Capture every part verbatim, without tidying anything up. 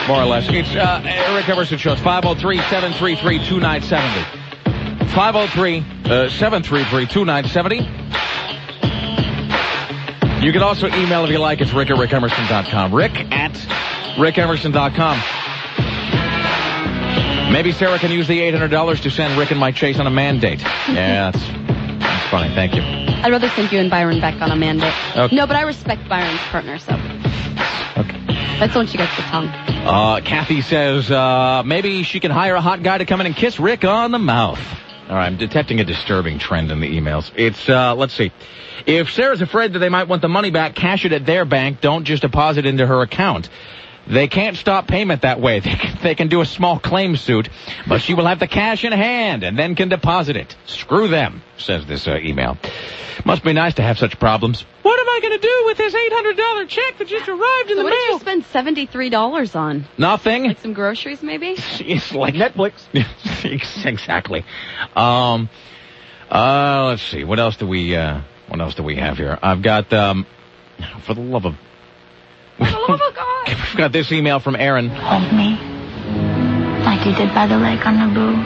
More or less. It's uh, Rick Emerson Show. It's five oh three, seven three three, two nine seven oh. five oh three, seven three three, two nine seven oh. You can also email if you like. It's rick at rick emerson dot com. Rick at rick emerson dot com. Maybe Sarah can use the eight hundred dollars to send Rick and Mike Chase on a mandate. Yeah, that's, that's funny. Thank you. I'd rather send you and Byron Beck on a mandate. Okay. No, but I respect Byron's partner, so. Okay. That's the one she gets the tongue. Uh, Kathy says uh, maybe she can hire a hot guy to come in and kiss Rick on the mouth. All right, I'm detecting a disturbing trend in the emails. It's, uh, let's see. If Sarah's afraid that they might want the money back, cash it at their bank. Don't just deposit into her account. They can't stop payment that way. They can, they can do a small claim suit, but she will have the cash in hand and then can deposit it. Screw them, says this uh, email. Must be nice to have such problems. What am I going to do with this eight hundred dollars check that just arrived in so the what mail? What did you spend seventy-three dollars on? Nothing. Like some groceries, maybe? It's like Netflix. Exactly. Um. Uh. Let's see. What else do we? Uh. What else do we have here? I've got. Um. For the love of. For the love of God. We've got this email from Aaron. Hold me, like you did by the lake on Naboo.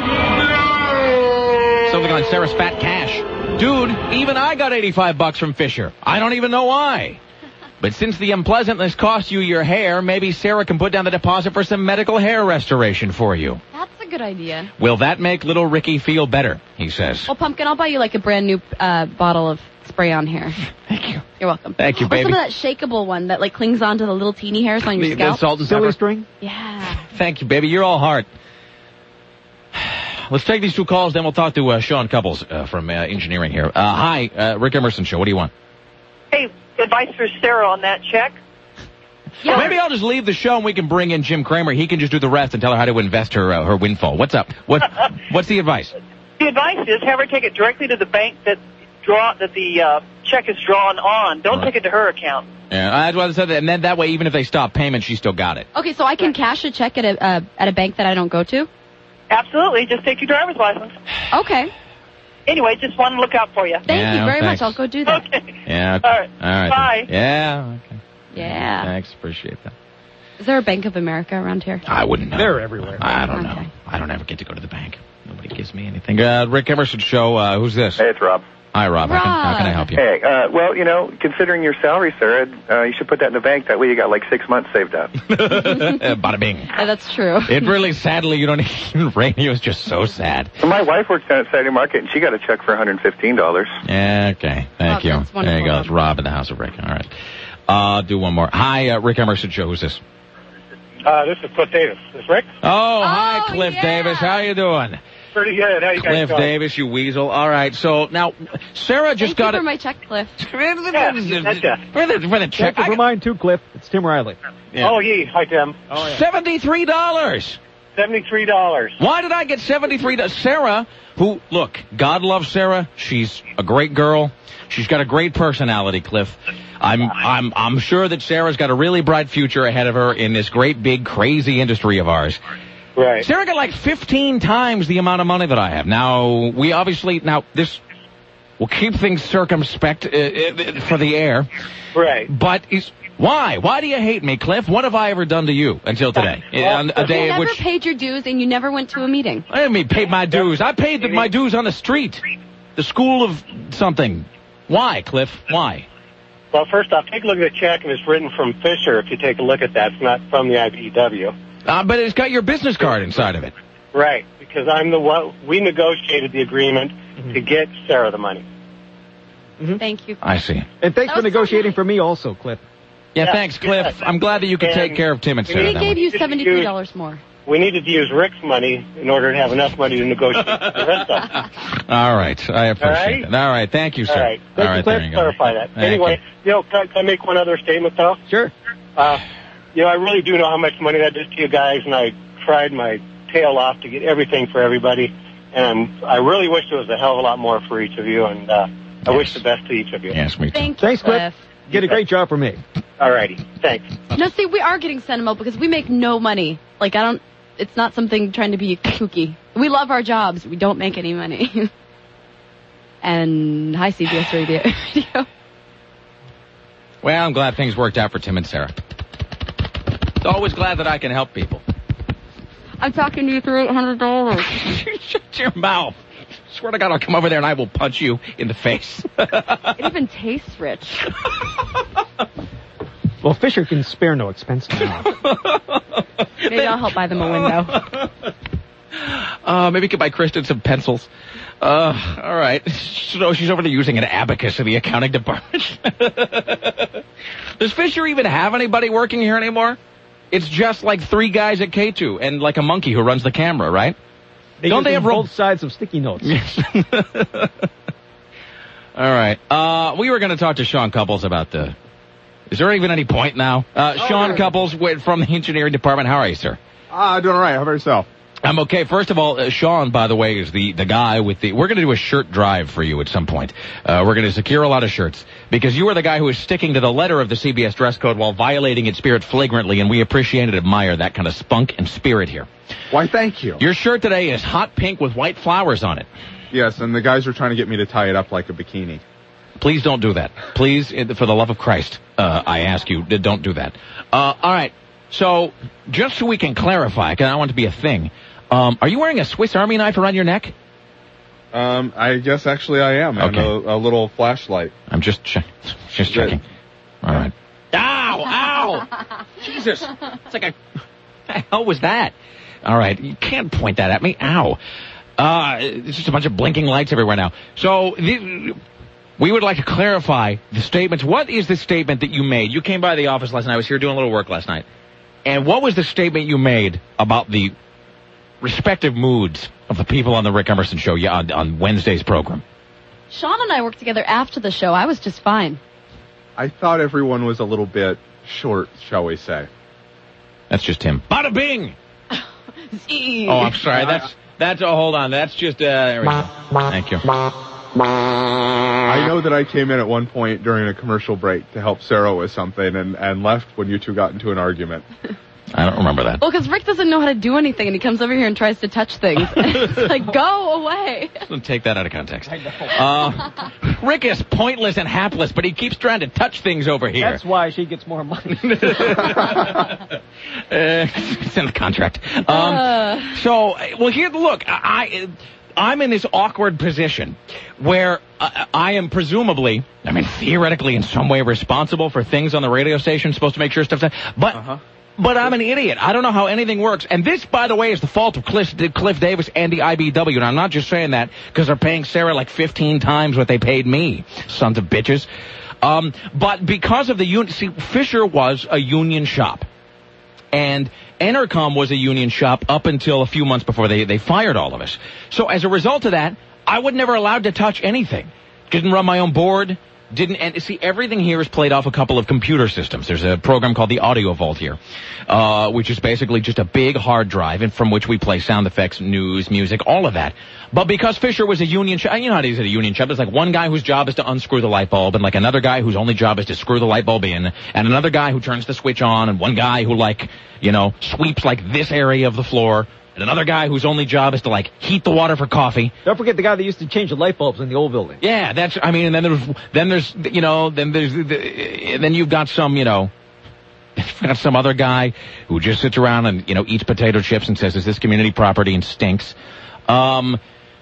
Something on Sarah's fat cash. Dude, even I got eighty-five bucks from Fisher. I don't even know why. But since the unpleasantness cost you your hair, maybe Sarah can put down the deposit for some medical hair restoration for you. That's a good idea. Will that make little Ricky feel better? He says. Well, Pumpkin, I'll buy you like a brand new uh, bottle of spray-on hair. Thank you. You're welcome. Thank you, or baby. some of that shakeable one that like clings onto the little teeny hairs on your the, scalp. The salt and Silly pepper string? Yeah. Thank you, baby. You're all heart. Let's take these two calls, then we'll talk to uh, Sean Couples uh, from uh, engineering here. Uh, hi, uh, Rick Emerson Show. What do you want? Hey, advice for Sarah on that check? Yeah. Maybe I'll just leave the show and we can bring in Jim Kramer. He can just do the rest and tell her how to invest her uh, her windfall. What's up? What What's the advice? The advice is have her take it directly to the bank that draw that the uh, check is drawn on. Don't Right. take it to her account. Yeah, I'd rather say that, and then that way, even if they stop payment, she still got it. Okay, so I can cash a check at a uh, at a bank that I don't go to? Absolutely. Just take your driver's license. Okay. Anyway, just wanted to look out for you. Thank Yeah, you very thanks. much. I'll go do that. Okay. Yeah. Okay. All right. All right. Bye. Yeah. Okay. Yeah. Thanks. Appreciate that. Is there a Bank of America around here? I wouldn't know. They're everywhere. I don't Okay. know. I don't ever get to go to the bank. Nobody gives me anything. Uh, Rick Emerson Show. Uh, who's this? Hey, it's Rob. Hi, Rob. How, can, how can I help you? Hey, uh, well, you know, considering your salary, Sarah, uh, you should put that in the bank. That way you got like six months saved up. Bada bing. Yeah, that's true. It really, sadly, you don't even, radio is just so sad. So my wife works down at Saturday Market, and she got a check for one hundred fifteen dollars. Yeah, okay. Thank Oh, you. that's wonderful, There you go. Rob. It's Rob in the House of Rick. All right. Uh, do one more. Hi, uh, Rick Emerson Show. Who's this? Uh, this is Cliff Davis. Is this Rick? Oh, hi, Oh, Cliff yeah. Davis. How you doing? Pretty good. How you guys Cliff doing? Davis, you weasel. All right. So now, Sarah just Thank got you it. for my check, Cliff. For the, for the check. Check for mine too, Cliff. It's Tim Riley. Yeah. Oh, yeah. Hi, Tim. Oh, yeah. seventy-three dollars. seventy-three dollars. Why did I get seventy-three dollars? Sarah, who, look, God loves Sarah. She's a great girl. She's got a great personality, Cliff. I'm, I'm, I'm sure that Sarah's got a really bright future ahead of her in this great, big, crazy industry of ours. Right. Sarah got like fifteen times the amount of money that I have. Now, we obviously, now, this will keep things circumspect uh, uh, for the air. Right. But is, why? Why do you hate me, Cliff? What have I ever done to you until today? Well, on a You day in never which paid your dues and you never went to a meeting. I didn't mean paid my dues. I paid the, my dues on the street. The school of something. Why, Cliff? Why? Well, first off, take a look at the check, and it's written from Fisher. If you take a look at that, it's not from the I B E W. Uh, but it's got your business card inside of it. Right. Because I'm the one. We negotiated the agreement to get Sarah the money. Thank you. I see. And thanks That for was so negotiating nice. for me also, Cliff. Yeah, Yeah, thanks, Cliff. yeah. I'm glad that you could And take care of Tim and we Sarah. We that gave way. you seventy-three dollars more. We needed to use Rick's money in order to have enough money to negotiate the rest of it. All right. I appreciate All right? it. All right. Thank you, sir. All right. All right. Let's There you go. clarify that. Thank Anyway, you know, can, can I make one other statement, though? Sure. Uh, you know, I really do know how much money that is to you guys, and I tried my tail off to get everything for everybody, and I'm, I really wish there was a hell of a lot more for each of you, and uh, I Yes. wish the best to each of you. Yes, me too. Thank you, Thanks, Cliff. You did a great job for me. All righty. Thanks. No, see, we are getting sentimental because we make no money. Like, I don't, it's not something trying to be kooky. We love our jobs. We don't make any money. And hi, C B S Radio. Well, I'm glad things worked out for Tim and Sarah. It's always glad that I can help people. I'm talking to you for eight hundred dollars. Shut your mouth. Swear to God, I'll come over there and I will punch you in the face. It even tastes rich. Well, Fisher can spare no expense now. Maybe I'll help buy them a window. Uh, maybe you could buy Kristen some pencils. Uh, all right. So she's over there using an abacus in the accounting department. Does Fisher even have anybody working here anymore? It's just like three guys at K two and like a monkey who runs the camera, right? They Don't they have both sides of sticky notes? Yes. All right. Uh, we were going to talk to Sean Couples about the... Is there even any point now? Uh, oh, Sean right. Couples from the engineering department. How are you, sir? Uh, doing all right. How about yourself? I'm okay. First of all, uh, Sean, by the way, is the, the guy with the... We're going to do a shirt drive for you at some point. Uh, we're going to secure a lot of shirts because you are the guy who is sticking to the letter of the C B S dress code while violating its spirit flagrantly, and we appreciate and admire that kind of spunk and spirit here. Why, thank you. Your shirt today is hot pink with white flowers on it. Yes, and the guys are trying to get me to tie it up like a bikini. Please don't do that. Please, for the love of Christ, uh, I ask you, don't do that. Uh, all right. So, just so we can clarify, because I want it to be a thing, um, are you wearing a Swiss Army knife around your neck? Um, I guess actually I am. Okay. And a, a little flashlight. I'm just che- just checking. All right. Ow! Ow! Jesus! It's like a... What the hell was that? All right. You can't point that at me. Ow. Uh, it's just a bunch of blinking lights everywhere now. So, the, we would like to clarify the statements. What is the statement that you made? You came by the office last night. I was here doing a little work last night. And what was the statement you made about the respective moods of the people on the Rick Emerson show yeah, on, on Wednesday's program? Sean and I worked together after the show. I was just fine. I thought everyone was a little bit short, shall we say. That's just him. Bada bing! Oh, I'm sorry. That's, that's, oh, hold on. That's just, uh, there we go. Thank you. I know that I came in at one point during a commercial break to help Sarah with something and, and left when you two got into an argument. I don't remember that. Well, because Rick doesn't know how to do anything, and he comes over here and tries to touch things. It's like, go away. Don't take that out of context. Uh, Rick is pointless and hapless, but he keeps trying to touch things over here. That's why she gets more money. uh, it's in the contract. Um, uh. So, well, here, look, I... I'm in this awkward position where uh, I am presumably, I mean, theoretically in some way responsible for things on the radio station, supposed to make sure stuff's done, but... Uh-huh. But I'm an idiot. I don't know how anything works. And this, by the way, is the fault of Cliff, Cliff Davis and the I B W. And I'm not just saying that because they're paying Sarah like fifteen times what they paid me. Sons of bitches. Um, but because of the union, see, Fisher was a union shop. And Entercom was a union shop up until a few months before they, they fired all of us. So as a result of that, I was never allowed to touch anything. Didn't run my own board. Didn't, and see, everything here is played off a couple of computer systems. There's a program called the Audio Vault here, uh, which is basically just a big hard drive and from which we play sound effects, news, music, all of that. But because Fisher was a union shop, you know how it is at a union shop, there's like one guy whose job is to unscrew the light bulb and like another guy whose only job is to screw the light bulb in and another guy who turns the switch on and one guy who like, you know, sweeps like this area of the floor. And another guy whose only job is to, like, heat the water for coffee. Don't forget the guy that used to change the light bulbs in the old building. Yeah, that's, I mean, and then there's, then there's, you know, then there's, then you've got some, you know, you've got some other guy who just sits around and, you know, eats potato chips and says, is this community property and stinks. Um,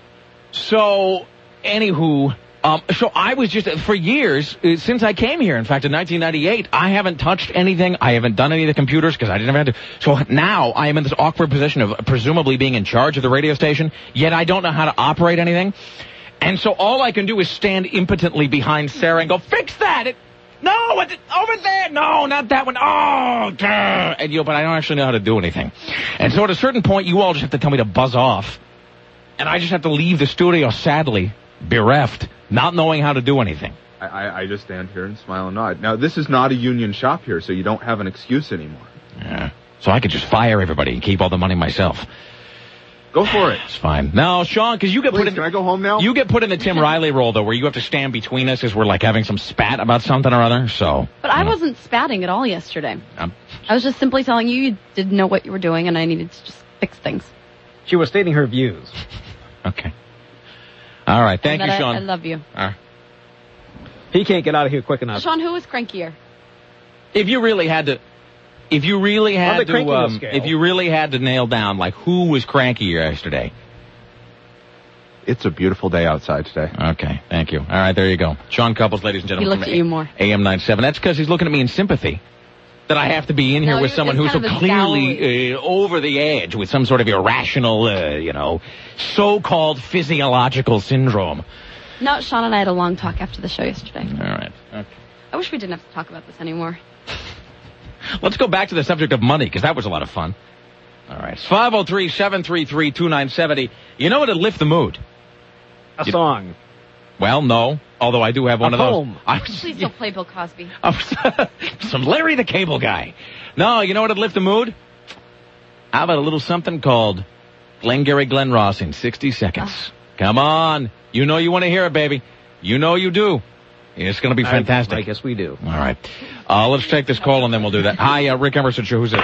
so, anywho, um, so I was just, for years, since I came here, in fact, in nineteen ninety-eight, I haven't touched anything. I haven't done any of the computers because I didn't have to. So now I am in this awkward position of presumably being in charge of the radio station, yet I don't know how to operate anything. And so all I can do is stand impotently behind Sarah and go, fix that! It, no, it's over there! No, not that one. Oh, duh. And you know, but I don't actually know how to do anything. And so at a certain point, you all just have to tell me to buzz off. And I just have to leave the studio, sadly, bereft, not knowing how to do anything. I, I, I just stand here and smile and nod. Now, this is not a union shop here, so you don't have an excuse anymore. Yeah. So I could just fire everybody and keep all the money myself. Go for it. It's fine. Now, Sean, because you get Please, put in... Can I go home now? You get put in the Tim Riley role, though, where you have to stand between us as we're, like, having some spat about something or other, so... But I know. wasn't spatting at all yesterday. Um, I was just simply telling you you didn't know what you were doing, and I needed to just fix things. She was stating her views. Okay. All right. Thank and you, Sean. I, I love you. All right. He can't get out of here quick enough. Sean, who is crankier? If you really had to... If you really On had the to, crankiness um, scale. if you really had to nail down, like, who was cranky yesterday? It's a beautiful day outside today. Okay, thank you. All right, there you go. Sean Couples, ladies and He gentlemen. looked from at you more. A M ninety-seven. That's because he's looking at me in sympathy. That I have to be in here No, with it- someone it's who's so kind of a clearly uh, over the edge with some sort of irrational, uh, you know, so-called physiological syndrome. No, Sean and I had a long talk after the show yesterday. All right. Okay. I wish we didn't have to talk about this anymore. Let's go back to the subject of money, because that was a lot of fun. All right. five oh three, seven three three, two nine seven oh. You know what would lift the mood? A You- song. Well, no. Although I do have one A of those. poem. I Please don't play Bill Cosby. Some Larry the Cable Guy. No, you know what would lift the mood? How about a little something called Glengarry Glen Ross in sixty seconds? Ah. Come on. You know you want to hear it, baby. You know you do. It's going to be fantastic. I, I guess we do. All right. Uh, let's take this call and then we'll do that. Hi, uh, Rick Emerson Show. Who's it?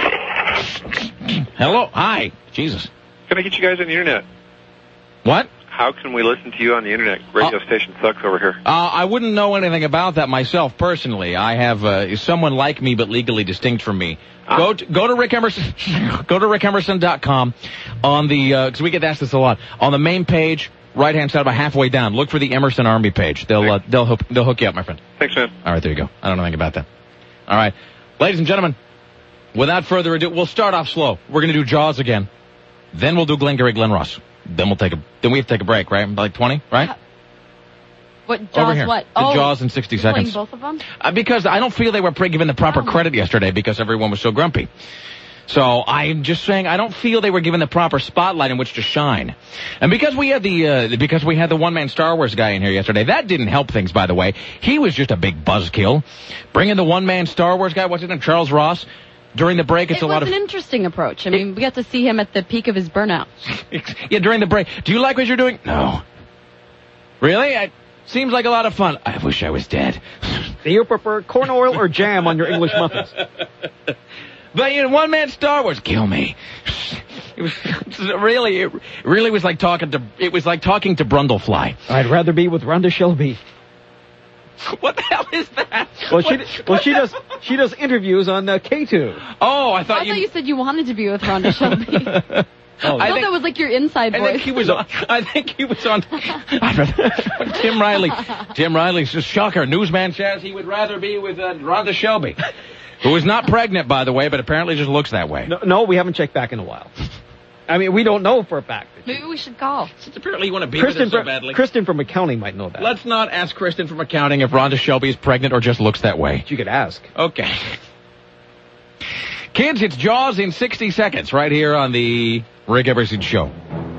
Hello. Hi. Jesus. Can I get you guys on the internet? What? How can we listen to you on the internet? Radio Oh. station sucks over here. Uh, I wouldn't know anything about that myself personally. I have uh, someone like me but legally distinct from me. Go to, go to Rick Emerson. Go to rick emerson dot com on the because we get asked this a lot on the main page, right hand side about halfway down. Look for the Emerson Army page. They'll uh, they'll hook, they'll hook you up, my friend. Thanks, man. All right, there you go. I don't know anything about that. All right, ladies and gentlemen, without further ado, we'll start off slow. We're going to do Jaws again, then we'll do Glengarry Glen Ross. Then we'll take a then we have to take a break, right? Like twenty, right? What, Over Jaws here. what? The oh, Jaws in sixty you're playing seconds. both of them? Uh, because I don't feel they were pre- given the proper Oh. credit yesterday because everyone was so grumpy. So I'm just saying I don't feel they were given the proper spotlight in which to shine. And because we had the uh, because we had the one-man Star Wars guy in here yesterday, that didn't help things, by the way. He was just a big buzzkill. Bringing the one-man Star Wars guy, what's his name, Charles Ross, during the break, it's It a lot was of... an interesting approach. I mean, we got to see him at the peak of his burnout. Yeah, during the break. Do you like what you're doing? No. Really? It seems like a lot of fun. I wish I was dead. Do you prefer corn oil or jam on your English muffins? But you know, one man Star Wars, kill me. It was really, it really was like talking to, it was like talking to Brundlefly. I'd rather be with Rhonda Shelby. What the hell is that? Well, she What- well she does she does interviews on uh, K two. Oh, I I thought thought you. you said you wanted to be with Rhonda Shelby. I Oh, I thought think- that was like your inside I voice. think he was on. I think he was on. I'd rather, Tim Riley. Tim Riley's just shocker. Newsman says he would rather be with uh, Rhonda Shelby, who is not pregnant, by the way, but apparently just looks that way. no, no, we haven't checked back in a while. I mean, we don't know for a fact. Maybe we should call. Since apparently you want to be Kristen, with her so from, badly. Kristen from accounting might know that. Let's not ask Kristen from accounting if Rhonda Shelby is pregnant or just looks that way. You could ask. Okay. Kids, it's Jaws in sixty seconds right here on the Rick Emerson Show.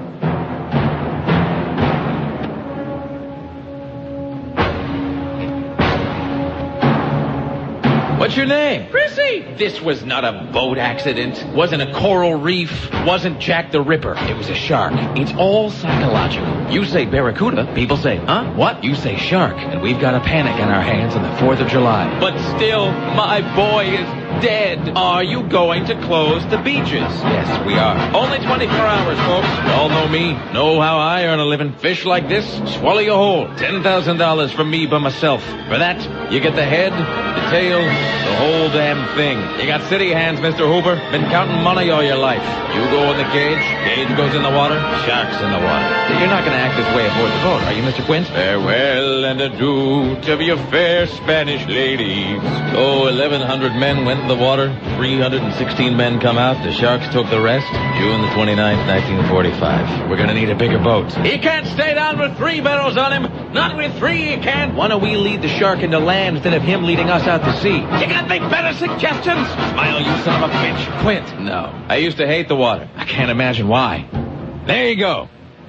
What's your name? Chrissy. This was not a boat accident. Wasn't a coral reef. Wasn't Jack the Ripper. It was a shark. It's all psychological. You say barracuda, people say, huh? What? You say shark, and we've got a panic on our hands on the fourth of July. But still, my boy is dead. Are you going to close the beaches? Yes, we are. Only twenty-four hours, folks. You all know me. Know how I earn a living. Fish like this, swallow you whole. ten thousand dollars from me by myself. For that, you get the head, the tail, the whole damn thing. You got city hands, Mister Hooper. Been counting money all your life. You go in the cage, cage goes in the water, sharks in the water. You're not going to act this way aboard the boat, are you, Mister Quint? Farewell and adieu to your fair Spanish ladies. Oh, eleven hundred men went in the water. three hundred sixteen men come out. The sharks took the rest. June the twenty-ninth, nineteen forty-five. We're going to need a bigger boat. He can't stay down with three barrels on him. Not with three, he can't. Why don't we lead the shark into land instead of him leading us out to sea? You got any better suggestions? Smile, you son of a bitch. Quint. No. I used to hate the water. I can't imagine why. There you go.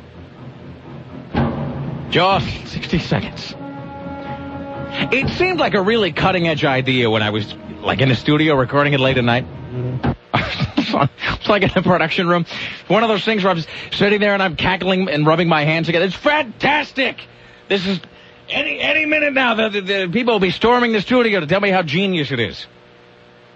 Jaws, sixty seconds. It seemed like a really cutting-edge idea when I was, like, in the studio recording it late at night. It's like in a production room. One of those things where I'm just sitting there and I'm cackling and rubbing my hands together. It's fantastic! This is... Any any minute now, the, the, the people will be storming the studio to tell me how genius it is.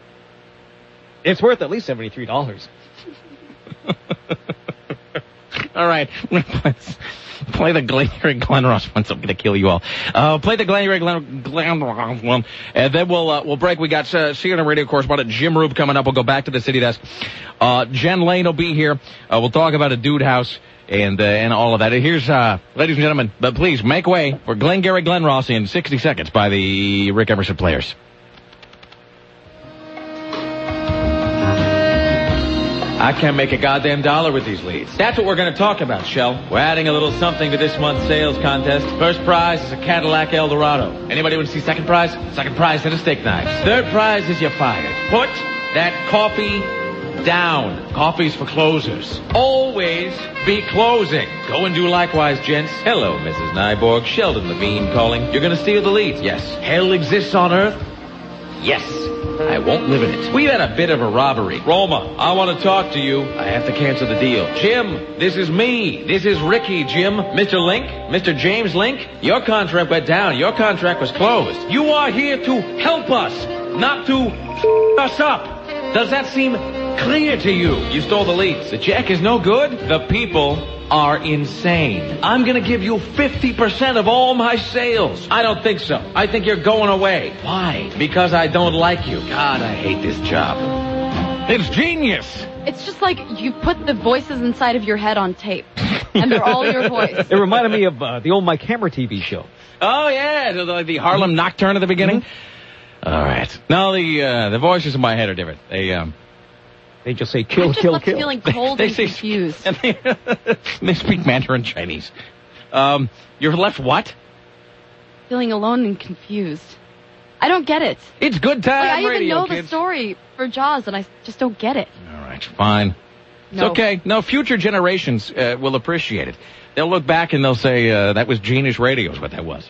It's worth at least seventy-three dollars. All right. Play the Glengarry Glen Ross one. I'm going to kill you all. Uh, play the Glengarry Glen, Glen Ross one. And then we'll, uh, we'll break. We got, uh, C N N radio correspondent Jim Rube coming up. We'll go back to the city desk. Uh, Jen Lane will be here. Uh, we'll talk about a dude house and, uh, and all of that. And here's, uh, ladies and gentlemen, but please make way for Glengarry Glen Ross in sixty seconds by the Rick Emerson Players. I can't make a goddamn dollar with these leads. That's what we're going to talk about, Shell. We're adding a little something to this month's sales contest. First prize is a Cadillac Eldorado. Anybody want to see second prize? Second prize is a steak knife. Third prize is you're fired. Put that coffee down. Coffee's for closers. Always be closing. Go and do likewise, gents. Hello, Missus Nyborg. Sheldon Levine calling. You're going to steal the leads? Yes. Hell exists on Earth? Yes. I won't live in it. We've had a bit of a robbery. Roma, I want to talk to you. I have to cancel the deal. Jim, this is me. This is Ricky, Jim. Mister Link, Mister James Link, your contract went down. Your contract was closed. You are here to help us, not to f*** us up. Does that seem clear to you? You stole the leads. The check is no good. The people are insane. I'm going to give you fifty percent of all my sales. I don't think so. I think you're going away. Why? Because I don't like you. God, I hate this job. It's genius. It's just like you put the voices inside of your head on tape, and they're all your voice. It reminded me of uh, the old Mike Hammer T V show. Oh, yeah, the, the Harlem Nocturne at the beginning. Mm-hmm. All right. No, the uh, the voices in my head are different. They um, they just say kill, I'm just kill, left kill. feeling cold they, and they confused. Say, and they, they speak Mandarin Chinese. Um, you're left what? Feeling alone and confused. I don't get it. It's good time like, I radio, even know kids. the story for Jaws, and I just don't get it. All right, fine. It's No. okay. No, future generations uh, will appreciate it. They'll look back and they'll say, uh, that was genius radio is what that was.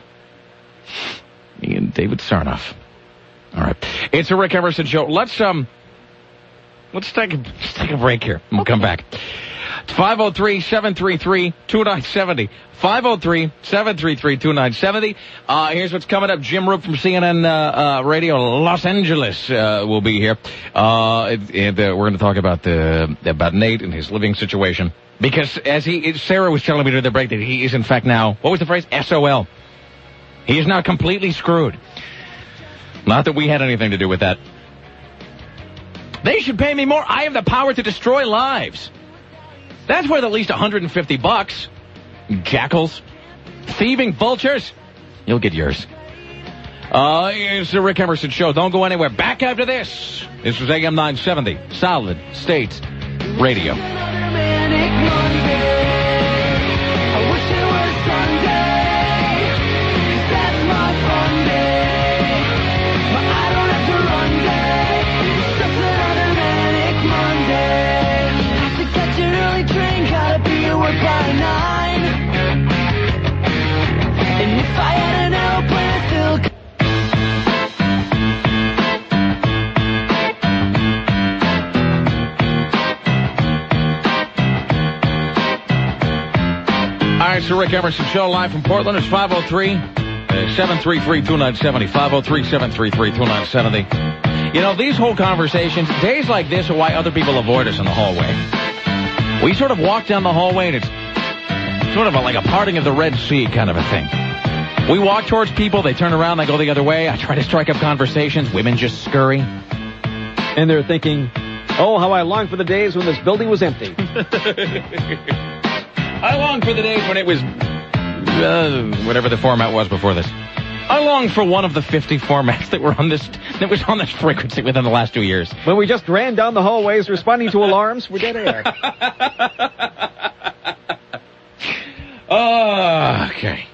Me and David Sarnoff. All right. It's a Rick Emerson show. Let's, um, let's take a, let's take a break here. We'll Okay. come back. It's five oh three, seven three three, two nine seven oh. five oh three, seven three three, two nine seven oh. Uh, here's what's coming up. Jim Roop from C N N, uh, uh, Radio Los Angeles, uh, will be here. Uh, and, uh, we're going to talk about the, about Nate and his living situation. Because as he, Sarah was telling me during the break that he is in fact now, what was the phrase? S O L. He is now completely screwed. Not that we had anything to do with that. They should pay me more. I have the power to destroy lives. That's worth at least one hundred fifty bucks. Jackals. Thieving vultures. You'll get yours. Uh, it's the Rick Emerson Show. Don't go anywhere. Back after this. This was A M nine seventy. Solid State Radio. All right, it's the Rick Emerson Show live from Portland. It's five oh three, seven three three, two nine seven oh. five oh three, seven three three, two nine seven oh. You know, these whole conversations, days like this are why other people avoid us in the hallway. We sort of walk down the hallway and it's sort of a, like a parting of the Red Sea kind of a thing. We walk towards people, they turn around, they go the other way. I try to strike up conversations. Women just scurry. And they're thinking, oh, how I long for the days when this building was empty. I long for the days when it was, uh, whatever the format was before this. I long for one of the fifty formats that were on this, that was on this frequency within the last two years. When we just ran down the hallways responding to alarms for dead air. Oh, okay.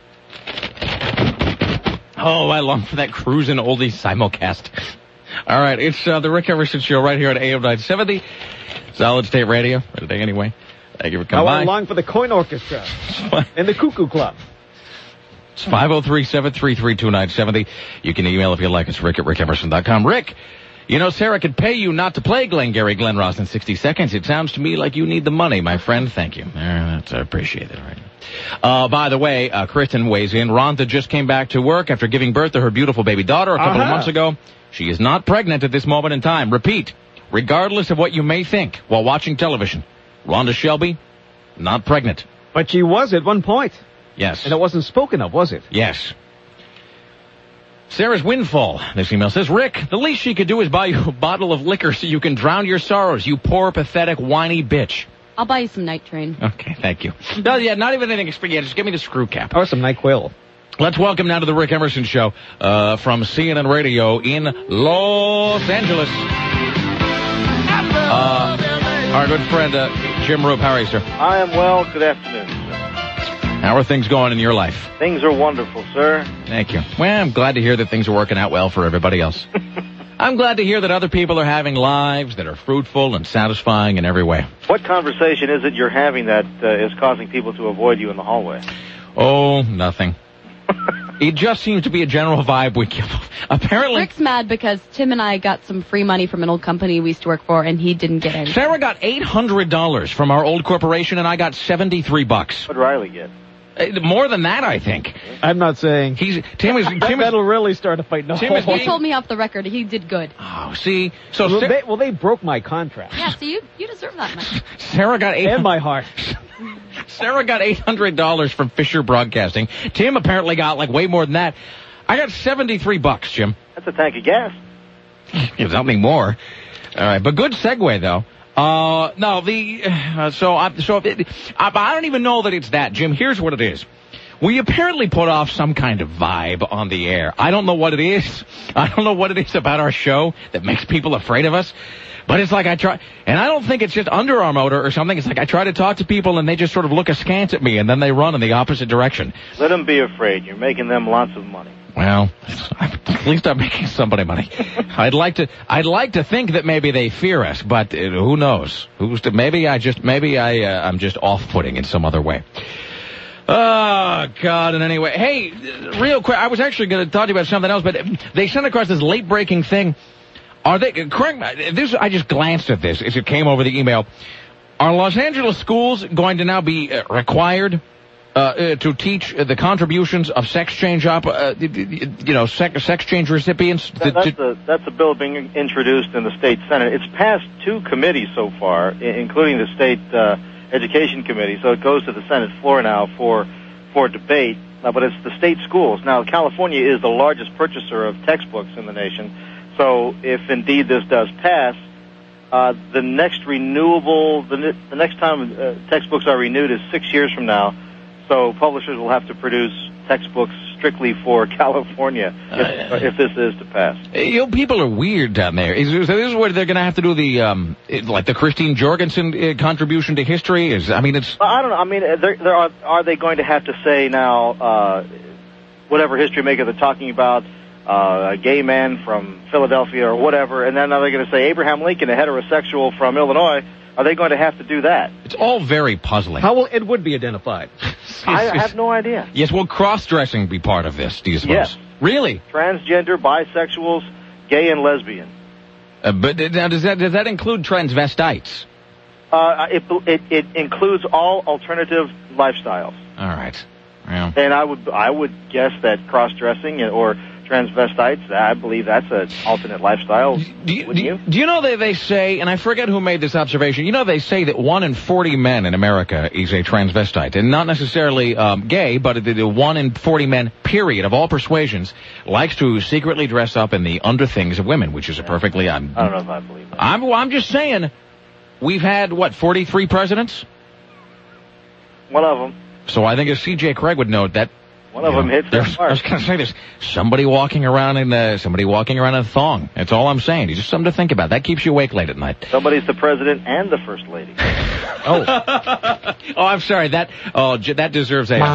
Oh, I long for that Cruisin' Oldies simulcast. All right, it's uh, the Rick Emerson Show right here at A M nine seventy. Solid State Radio. For today anyway. Thank you for coming How by. I long for the Coin Orchestra and the Cuckoo Club. It's five oh three, seven three three, two nine seven oh. You can email if you like. It's rick at rick emerson dot com. Rick, you know, Sarah could pay you not to play Glengarry Glen Ross in sixty seconds. It sounds to me like you need the money, my friend. Thank you. Uh, that's, I appreciate it. All right. Uh, by the way, uh, Kristen weighs in. Rhonda just came back to work after giving birth to her beautiful baby daughter a couple Uh-huh. of months ago. She is not pregnant at this moment in time. Repeat, regardless of what you may think while watching television, Rhonda Shelby, not pregnant. But she was at one point. Yes. And it wasn't spoken of, was it? Yes. Sarah's windfall, this email says, Rick, the least she could do is buy you a bottle of liquor so you can drown your sorrows, you poor, pathetic, whiny bitch. I'll buy you some Night Train. Okay, thank you. No, yeah, not even anything expensive. Yeah, just give me the screw cap. Or some NyQuil. Let's welcome now to the Rick Emerson Show uh, from C N N Radio in Los Angeles. Uh, our good friend uh, Jim Roop. How are you, sir? I am well. Good afternoon, sir. How are things going in your life? Things are wonderful, sir. Thank you. Well, I'm glad to hear that things are working out well for everybody else. I'm glad to hear that other people are having lives that are fruitful and satisfying in every way. What conversation is it you're having that uh, is causing people to avoid you in the hallway? Oh, nothing. It just seems to be a general vibe we give off. Apparently, Rick's mad because Tim and I got some free money from an old company we used to work for, and he didn't get any. Sarah got eight hundred dollars from our old corporation, and I got seventy-three bucks. What did Riley get? Uh, more than that, I think. I'm not saying. He's Tim is Tim is, That'll really start a fight. No. Tim is He being, told me off the record he did good. Oh, see, so well, Sa- they, well, they broke my contract. Yeah, see, you, you deserve that much. Sarah got eight And my heart. Sarah got eight hundred dollars from Fisher Broadcasting. Tim apparently got like way more than that. I got seventy-three bucks, Jim. That's a tank of gas. If something more. All right, but good segue though. Uh, no, the uh, so I so it, I, I don't even know that it's that, Jim. Here's what it is. We apparently put off some kind of vibe on the air. I don't know what it is. I don't know what it is about our show that makes people afraid of us. But it's like I try, and I don't think it's just Under Armour motor or something. It's like I try to talk to people and they just sort of look askance at me and then they run in the opposite direction. Let them be afraid. You're making them lots of money. Well, at least I'm making somebody money. I'd like to, I'd like to think that maybe they fear us, but uh, who knows? Who's to, maybe I just, maybe I, uh, I'm just off-putting in some other way. Oh, God, and anyway, hey, real quick, I was actually going to talk to you about something else, but they sent across this late-breaking thing. Are they, correct, this, I just glanced at this as it came over the email. Are Los Angeles schools going to now be uh, required uh, uh, to teach uh, the contributions of sex change, op- uh, you know, sex, sex change recipients? That, that's, a, that's a bill being introduced in the state Senate. It's passed two committees so far, including the state uh, Education Committee, so it goes to the Senate floor now for for debate, uh, but it's the state schools. Now, California is the largest purchaser of textbooks in the nation, so if indeed this does pass, uh, the next renewable, the, the next time uh, textbooks are renewed is six years from now, so publishers will have to produce textbooks strictly for California if, uh, if this is to pass. You know, people are weird down there. Is, is this where they're going to have to do the, um, it, like the Christine Jorgensen uh, contribution to history? Is I mean, it's. I don't know. I mean, there, there are. Are they going to have to say now, uh, whatever history maker they're talking about, uh, a gay man from Philadelphia or whatever, and then are they going to say Abraham Lincoln, a heterosexual from Illinois? Are they going to have to do that? It's all very puzzling. How will it would be identified? I have no idea. Yes, will cross-dressing be part of this, do you suppose? Yes. Really? Transgender, bisexuals, gay and lesbian. Uh, but now, does that does that include transvestites? Uh, it, it it includes all alternative lifestyles. All right. Well. And I would I would guess that cross-dressing or transvestites, I believe that's an alternate lifestyle. Do you, do, you? do you know that they say, and I forget who made this observation, you know they say that one in forty men in America is a transvestite, and not necessarily um, gay, but the, the one in forty men, period, of all persuasions, likes to secretly dress up in the underthings of women, which is a perfectly... I'm, I don't know if I believe that. I'm, well, I'm just saying, we've had, what, forty-three presidents? One of them. So I think as C J Craig would note that One of you them know, hits their mark. I was going to say this. Somebody walking around in a, somebody walking around in a thong. That's all I'm saying. It's just something to think about. That keeps you awake late at night. Somebody's the president and the first lady. oh. oh, I'm sorry. That, oh, that deserves a...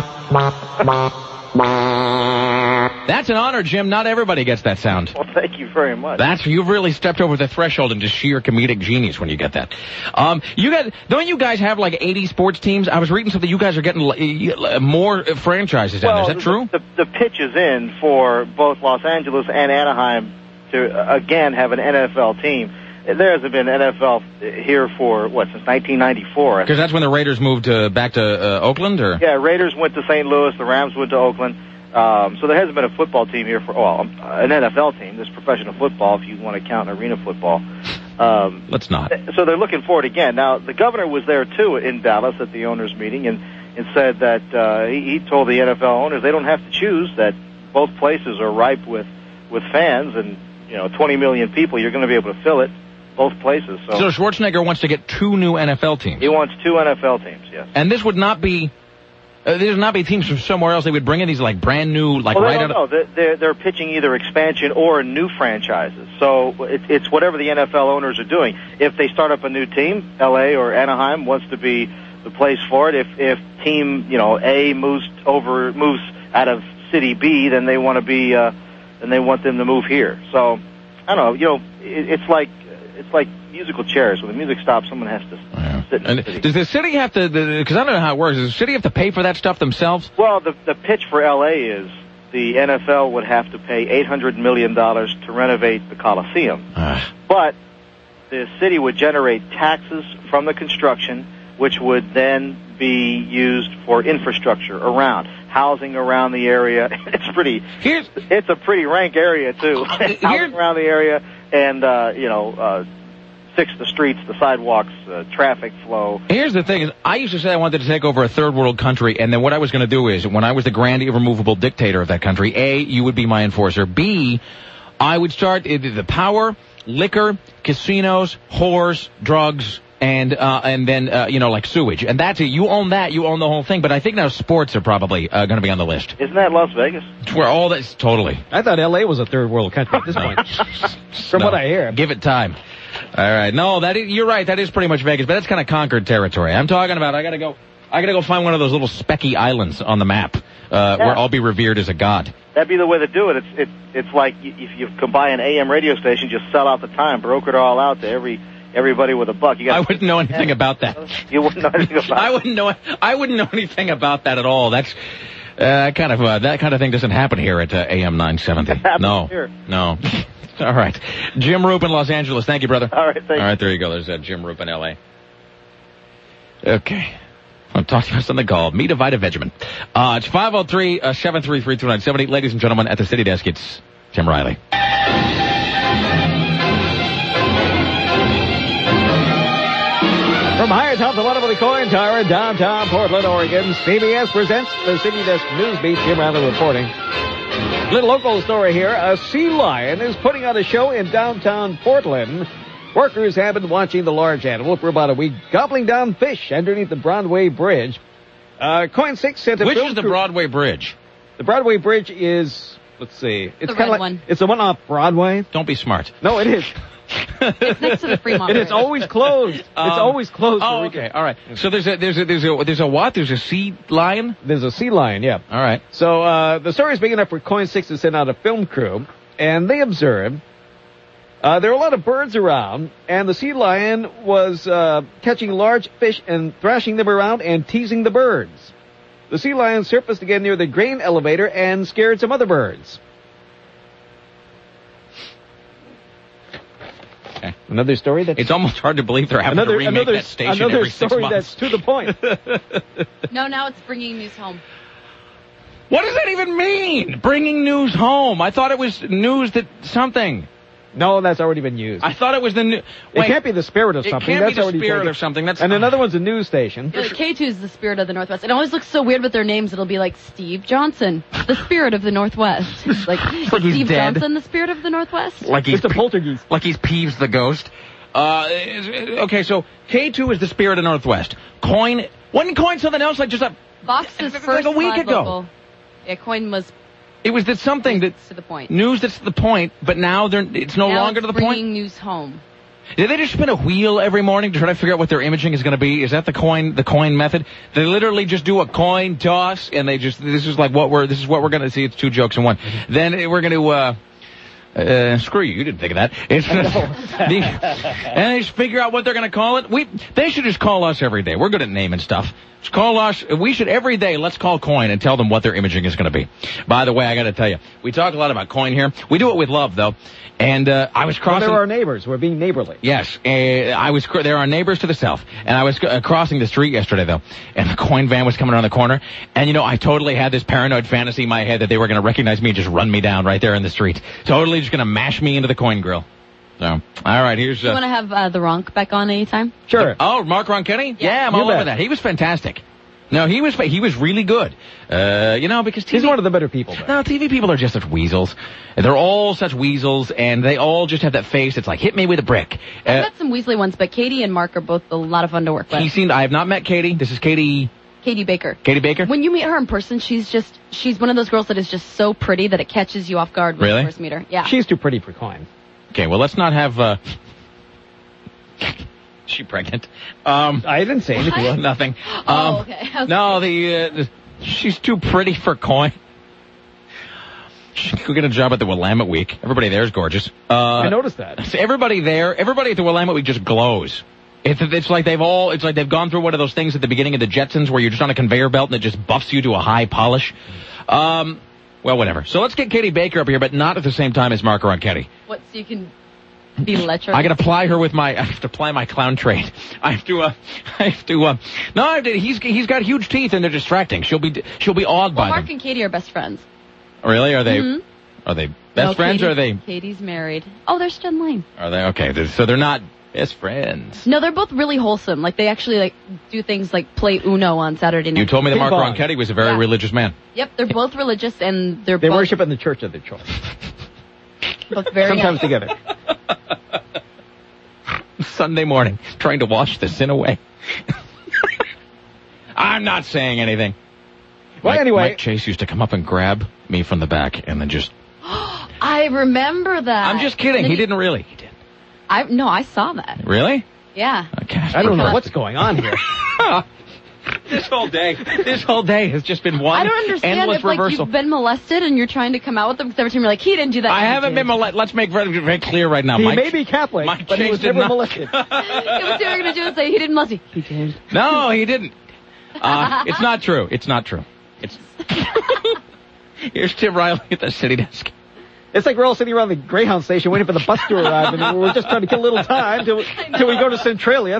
That's an honor, Jim. Not everybody gets that sound. Well, thank you very much. That's you've really stepped over the threshold into sheer comedic genius when you get that. Um, you guys, don't you guys have like eighty sports teams? I was reading something. You guys are getting more franchises down well, there. Is that true? The, the, the pitch is in for both Los Angeles and Anaheim to uh, again have an N F L team. There hasn't been N F L here for, what, since nineteen ninety-four. Because that's when the Raiders moved to, back to uh, Oakland, or? Yeah, Raiders went to Saint Louis, the Rams went to Oakland. Um, so there hasn't been a football team here for, well, an N F L team. There's professional football, if you want to count arena football. Um, Let's not. So they're looking for it again. Now, the governor was there, too, in Dallas at the owners' meeting, and, and said that uh, he, he told the N F L owners they don't have to choose, that both places are ripe with, with fans, and, you know, twenty million people, you're going to be able to fill it, both places. So, So Schwarzenegger wants to get two new N F L teams. He wants two N F L teams, yes. And this would not be... Uh, these would not be teams from somewhere else. They would bring in these, like, brand new, like, well, right they out don't of... know. They're, they're pitching either expansion or new franchises. So it, it's whatever the N F L owners are doing. If they start up a new team, L A or Anaheim wants to be the place for it. If if team, you know, A moves over, moves out of city B, then they want to be, uh, then they want them to move here. So, I don't know, you know, it, it's like, it's like musical chairs. When the music stops, someone has to Yeah. sit in And the city. does the city have to... Because I don't know how it works. Does the city have to pay for that stuff themselves? Well, the the pitch for L A is the N F L would have to pay eight hundred million dollars to renovate the Coliseum. Uh, But the city would generate taxes from the construction, which would then be used for infrastructure around, housing around the area. It's pretty, Here's... it's a pretty rank area, too. Housing around the area and, uh, you know, uh, fix the streets, the sidewalks, uh, traffic flow. Here's the thing: is I used to say I wanted to take over a third world country, and then what I was going to do is, when I was the grand irremovable dictator of that country, A, you would be my enforcer. B, I would start uh, the power, liquor, casinos, whores, drugs, and uh, and then uh, you know, like sewage. And that's it. You own that. You own the whole thing. But I think now sports are probably uh, going to be on the list. Isn't that Las Vegas? It's where all that's totally. I thought L A was a third world country at this point. From No. what I hear. Give it time. All right. No, that is, you're right. That is pretty much Vegas, but that's kind of conquered territory. I'm talking about I got to go I got to go find one of those little specky islands on the map uh, Yeah. where I'll be revered as a god. That'd be the way to do it. It's it, it's like y- if you could buy an A M radio station, just sell out the time, broker it all out to every everybody with a buck. You got I wouldn't know anything about that. You wouldn't know anything about I it. wouldn't know I wouldn't know anything about that at all. That's uh, kind of uh, that kind of thing doesn't happen here at uh, A M nine seventy. happens No. here. No. All right. Jim Roop in Los Angeles. Thank you, brother. All right, thank All you. right, there you go. There's uh, Jim Roop in L A. Okay. I'm talking about something called Meet a Vita Vegemin. Uh, it's five oh three, seven three three, two nine seven eight. Ladies and gentlemen, at the city desk, it's Tim Riley. From high atop the bottom of the coin tower in downtown Portland, Oregon, C B S presents the City Desk News Beat. Jim Riley reporting. Little local story here. A sea lion is putting on a show in downtown Portland. Workers have been watching the large animal for about a week, gobbling down fish underneath the Broadway Bridge. Uh, Coin six sent a Which film is the crew- Broadway Bridge? The Broadway Bridge is, let's see, it's The kind of red like, one. it's the one off Broadway. Don't be smart. No, it is. It's next to the Fremont It is Bridge. always closed. It's Um, always closed. for Oh, weekends. okay. All right. So there's a there's a there's a there's a what? There's a sea lion? There's a sea lion, yeah. All right. So uh, the story is big enough for Coin six to send out a film crew, and they observed uh, there are a lot of birds around, and the sea lion was uh, catching large fish and thrashing them around and teasing the birds. The sea lion surfaced again near the grain elevator and scared some other birds. Okay. Another story that's It's almost hard to believe they're having another to remake another that station another every six story months. that's to the point. No, now it's bringing news home. What does that even mean? Bringing news home. I thought it was news that something. No, that's already been used. I thought it was the new. It can't be the spirit of It something. can't that's be the already spirit taken. of something. That's And another one's a news station. Yeah, K two is the spirit of the Northwest. It always looks so weird with their names. It'll be like Steve Johnson, the spirit of the Northwest. Like, is like he's Steve dead. Johnson, the spirit of the Northwest? like he's It's a poltergeist. like he's Peeves the ghost. Uh, is- okay, so K two is the spirit of Northwest. Coin wasn't Coin something else like just a. Vox's Like first a week live ago. local. Yeah, Coin was It was that something that to the point. news that's to the point, but now they're it's no now longer it's to the bringing point. news home. Did they just spin a wheel every morning to try to figure out what their imaging is going to be? Is that the coin, the coin method? They literally just do a coin toss, and they just, this is like what we're, this is what we're going to see. It's two jokes in one. Then we're going to, uh, uh, screw you. You didn't think of that. It's the, and they just figure out what they're going to call it. We, they should just call us every day. We're good at naming stuff. Just call us. We should every day, let's call Coin and tell them what their imaging is going to be. By the way, I got to tell you, we talk a lot about Coin here. We do it with love, though. And, uh, I was Well, crossing. they're our neighbors. We're being neighborly. Yes, uh, I was. There are neighbors to the south, and I was uh, crossing the street yesterday though, and the Coin van was coming around the corner, and you know I totally had this paranoid fantasy in my head that they were going to recognize me and just run me down right there in the street, totally just going to mash me into the Coin grill. So, all right, here's... You Uh, want to have uh, the Ronk back on anytime? Sure. oh, Mark Ronchetti? Yeah, yeah I'm you all bet. over that. He was fantastic. No, he was he was really good. Uh, you know, because T V... He's one of the better people, though. No, T V people are just such weasels. They're all such weasels, and they all just have that face. It's like, hit me with a brick. Uh, I've met some Weasley ones, but Katie and Mark are both a lot of fun to work with. he seemed... I have not met Katie. This is Katie... Katie Baker. Katie Baker? When you meet her in person, she's just, she's one of those girls that is just so pretty that it catches you off guard when Really? you first meet her. Yeah. She's too pretty for coin. Okay, well, let's not have... Uh... Is she pregnant? Um, I didn't say anything. Nothing. Oh, Um, okay. I was No, the, uh, the she's too pretty for coin. She could get a job at the Willamette Week. Everybody there is gorgeous. Uh, I noticed that. so everybody there, everybody at the Willamette Week just glows. It's, it's like they've all, it's like they've gone through one of those things at the beginning of the Jetsons where you're just on a conveyor belt and it just buffs you to a high polish. Um, well, whatever. So let's get Katie Baker up here, but not at the same time as Mark Ronchetti. What, so you can be lecher? I gotta ply her with my, I have to ply my clown trade. I have to, uh, I have to, uh, no, I have to, he's, he's got huge teeth and they're distracting. She'll be, she'll be awed Well, by Mark them. and Katie are best friends. Really? Are they, Mhm. are they best No, friends Katie- or are they, Katie's married. Oh, they're Jen Lane. are they, okay, they're- so they're not best friends. No, they're both really wholesome. Like, they actually, like, do things like play Uno on Saturday night. You told me that Mark Ping pong. Ronchetti was a very Yeah. religious man. Yep, they're both religious, and they're They both, worship in the church of their choice. both very... Sometimes together. Sunday morning, trying to wash the sin away. I'm not saying anything. Well, Mike, anyway. Mike Chase used to come up and grab me from the back and then just... I remember that. I'm just kidding. And then He didn't really. He did. I No, I saw that. Really? Yeah. Okay. I don't know what's going on here. This whole day, this whole day has just been one I don't understand endless if, like, reversal. you've been molested and you're trying to come out with them, because every time you're like, he didn't do that. I He haven't did. been molested. Let's make very, very clear right now. He Mike, may be Catholic, Mike but he Chase was did never not- molested. It was what they were going to do and say, he didn't molest you. He did. No, he didn't. Uh, it's not true. It's not true. It's. Here's Tim Riley at the city desk. It's like we're all sitting around the Greyhound station waiting for the bus to arrive, and we're just trying to kill a little time till, till we go to Centralia.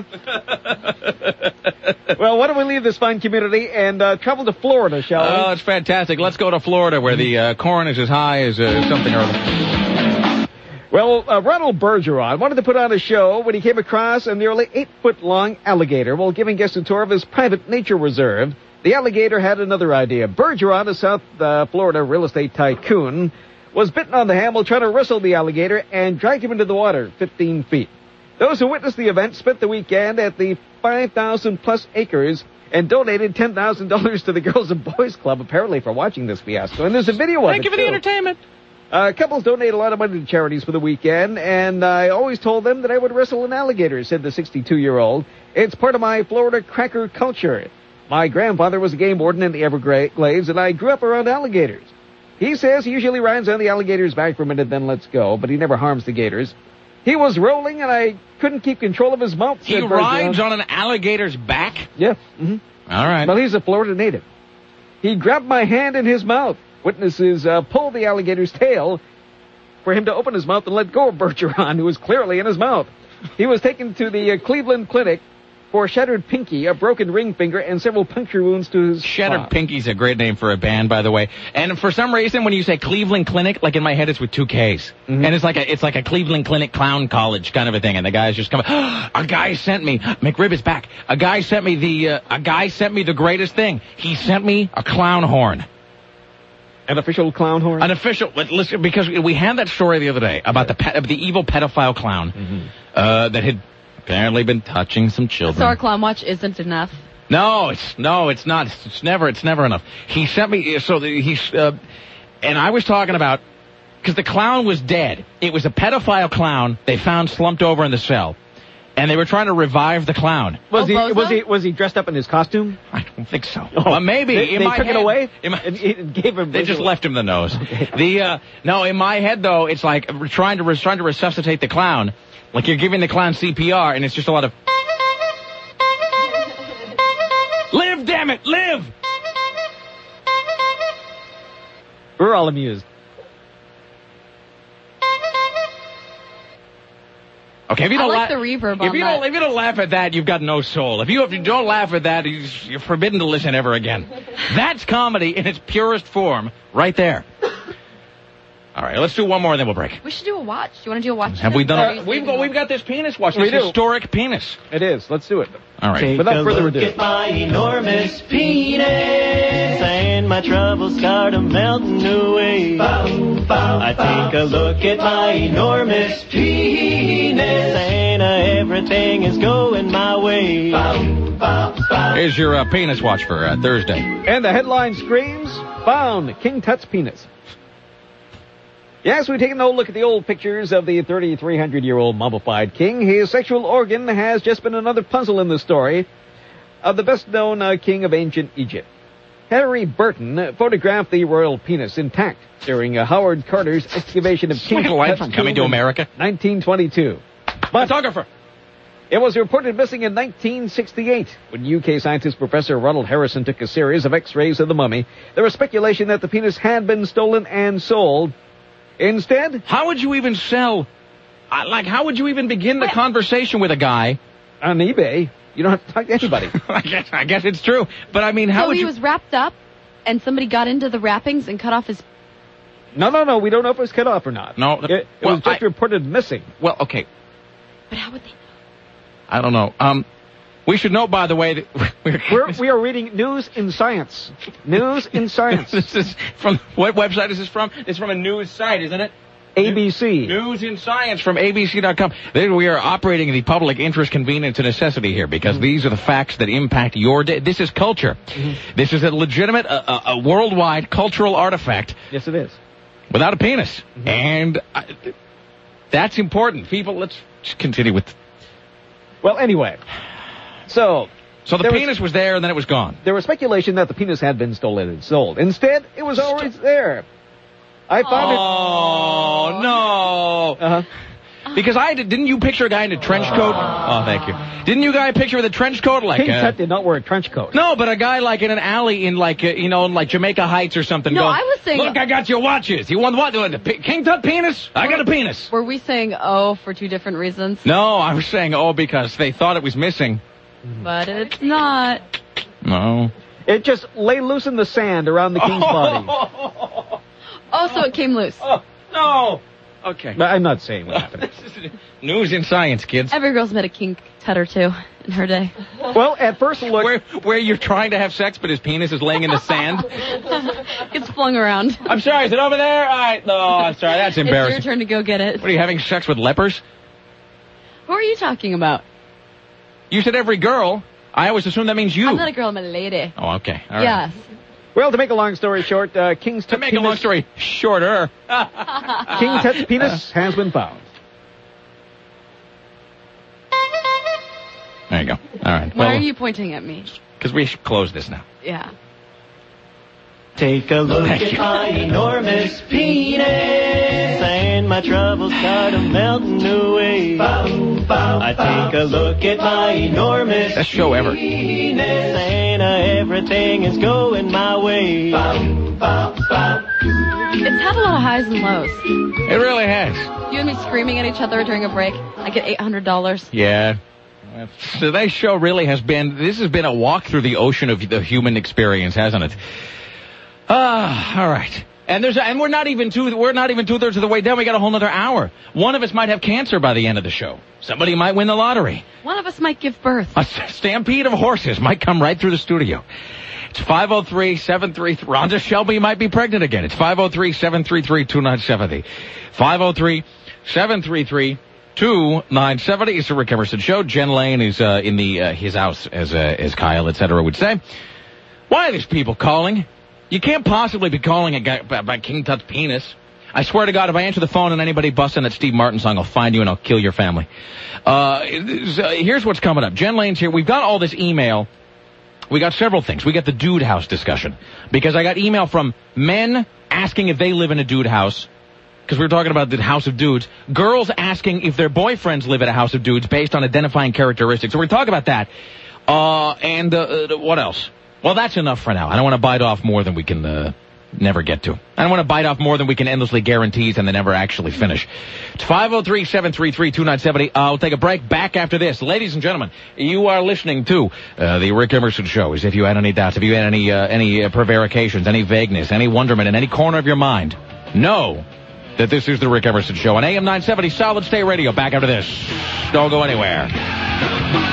Well, why don't we leave this fine community and uh, travel to Florida, shall we? Oh, it's fantastic. Let's go to Florida where the uh, corn is as high as uh, something or other. Well, uh, Ronald Bergeron wanted to put on a show when he came across a nearly eight-foot-long alligator while giving guests a tour of his private nature reserve. The alligator had another idea. Bergeron, a South uh, Florida real estate tycoon, was bitten on the hand while trying to wrestle the alligator and dragged him into the water fifteen feet. Those who witnessed the event spent the weekend at the five thousand plus acres and donated ten thousand dollars to the Girls and Boys Club, apparently, for watching this fiasco. And there's a video of it, Thank you for the too. entertainment. Uh, couples donate a lot of money to charities for the weekend, and I always told them that I would wrestle an alligator, said the sixty-two-year-old. It's part of my Florida cracker culture. My grandfather was a game warden in the Everglades, and I grew up around alligators. He says he usually rides on the alligator's back for a minute, then lets go, but he never harms the gators. He was rolling, and I couldn't keep control of his mouth. He said rides Bergeron. on an alligator's back? Yeah. Mm-hmm. All right. Well, he's a Florida native. He grabbed my hand in his mouth. Witnesses uh, pulled the alligator's tail for him to open his mouth and let go of Bergeron, who was clearly in his mouth. He was taken to the uh, Cleveland Clinic for a shattered pinky, a broken ring finger, and several puncture wounds to his Shattered paw. Pinky's a great name for a band, by the way. And for some reason, when you say Cleveland Clinic, like in my head, it's with two K's, Mm-hmm. and it's like a it's like a Cleveland Clinic clown college kind of a thing. And the guys just come, a guy sent me McRib is back. A guy sent me the uh, a guy sent me the greatest thing. He sent me a clown horn. An official clown horn? An official, but listen, because we had that story the other day about the pe- the evil pedophile clown Mm-hmm. uh, that had apparently been touching some children. So our clown watch isn't enough. No, it's no, it's not. It's, it's never. It's never enough. He sent me. So the, he's, uh, and I was talking about because the clown was dead. It was a pedophile clown they found slumped over in the cell, and they were trying to revive the clown. Was Oh, he Bozo? was he was he dressed up in his costume? I don't think so. Oh, Well, maybe they, in they my took head, it away in my- and it gave him. They just left him the nose. The uh, no, in my head though, it's like we're trying to we're trying to resuscitate the clown, like you're giving the clown C P R, and it's just a lot of live, damn it, live. We're all amused. Okay, if you I don't like la- the reverb if on you that. don't if you don't laugh at that, you've got no soul. If you if you don't laugh at that, you're forbidden to listen ever again. That's comedy in its purest form, right there. All right, let's do one more and then we'll break. We should do a watch. Do you want to do a watch? Have we done Or are it? you We've saving got, one? we've got this penis watch, We this do. historic penis. It is. Let's do it. All right. Take Without a further look ado. at my enormous penis, and my troubles start a melting away. I take a look at my enormous penis, and uh, everything is going my way. Here's your uh, penis watch for uh, Thursday. And the headline screams, found King Tut's penis. Yes, we've taken a look at the old pictures of the thirty-three hundred year old mummified king. His sexual organ has just been another puzzle in the story of the best-known uh, king of ancient Egypt. Harry Burton photographed the royal penis intact during uh, Howard Carter's excavation of King Like a light Tut's from Coming to tomb in America. nineteen twenty-two. But Photographer. it was reported missing in nineteen sixty-eight. When U K scientist Professor Ronald Harrison took a series of x-rays of the mummy, there was speculation that the penis had been stolen and sold. Instead, How would you even sell? Uh, like, how would you even begin the conversation with a guy? on eBay, you don't have to talk to anybody. I guess I guess it's true, but I mean, how So would he you? was wrapped up, and somebody got into the wrappings and cut off his... No, no, no, we don't know if it was cut off or not. No, It, it well, was just I- reported missing. Well, okay, But how would they... I don't know. Um, we should note, by the way, that we're, We're, we are reading News in Science. News in Science. this is from what website is this from? It's from a news site, isn't it? A B C. News in Science from A B C dot com. There we are operating in the public interest, convenience, and necessity here because mm-hmm. these are the facts that impact your day. This is culture. Mm-hmm. This is a legitimate, a, a, a worldwide cultural artifact. Yes, it is. Without a penis. Mm-hmm. And uh, that's important. People, let's just continue with... Well, anyway. So... So the there penis was, was there and then it was gone. There was speculation that the penis had been stolen and sold. Instead, it was always there. I found it... Oh, no. Uh-huh. Because I did, didn't you picture a guy in a trench coat? Oh, thank you. Didn't you guy picture with a trench coat like King uh, Tut did not wear a trench coat. No, but a guy like in an alley in like uh, you know in like Jamaica Heights or something. No, going, I was saying- Look, I got your watches. You want what? The pe- King Tut penis? I got a penis. Were we saying oh for two different reasons? No, I was saying oh because they thought it was missing. But it's not. No. It just lay loose in the sand around the king's body. Oh, so it came loose. Oh, no. Okay. But I'm not saying what happened. News in Science, kids. Every girl's met a King Tut or two in her day. Well, at first look... Where, where you're trying to have sex, but his penis is laying in the sand? Gets flung around. I'm sorry, is it over there? All right. No, I'm sorry, that's embarrassing. It's your turn to go get it. What, are you having sex with lepers? Who are you talking about? You said every girl. I always assume that means you. I'm not a girl, I'm a lady. Oh, okay. All right. Yes. Well, to make a long story short, uh, King's To Tut's make penis... a long story shorter. King Tut's penis has been found. There you go. All right. Why well, are you pointing at me? Because we should close this now. Yeah. Take a look Thank at you. my enormous penis, and my troubles start a melting away. I take a look at my enormous Best show ever. penis, and uh, everything is going my way. It's had a lot of highs and lows. It really has. You and me screaming at each other during a break. I get eight hundred dollars. Yeah. Today's show really has been, this has been a walk through the ocean of the human experience, hasn't it? Ah, all right. And there's, and we're not even two, we're not even two thirds of the way down. We got a whole nother hour. One of us might have cancer by the end of the show. Somebody might win the lottery. One of us might give birth. A stampede of horses might come right through the studio. It's five oh three, seven three three. Rhonda Shelby might be pregnant again. It's five oh three, seven three three, two nine seven oh. five oh three, seven three three, two nine seven oh. It's the Rick Emerson Show. Jen Lane is uh, in the uh, his house, as uh, as Kyle, et cetera, would say. Why are these people calling? You can't possibly be calling a guy about King Tut's penis. I swear to God, if I answer the phone and anybody busts in that Steve Martin song, I'll find you and I'll kill your family. Uh, here's what's coming up. Jen Lane's here. We've got all this email. We got several things. We got the dude house discussion. Because I got email from men asking if they live in a dude house. Because we were talking about the house of dudes. Girls asking if their boyfriends live at a house of dudes based on identifying characteristics. So we're talking about that. Uh, and uh, what else? Well, that's enough for now. I don't want to bite off more than we can uh, never get to. I don't want to bite off more than we can endlessly guarantee and then never actually finish. It's five oh three, seven three three, two nine seven oh. I'll take a break. Back after this. Ladies and gentlemen, you are listening to uh, the Rick Emerson Show. As if you had any doubts, if you had any uh, any uh, prevarications, any vagueness, any wonderment in any corner of your mind, know that this is the Rick Emerson Show on A M nine seventy Solid State Radio. Back after this. Don't go anywhere.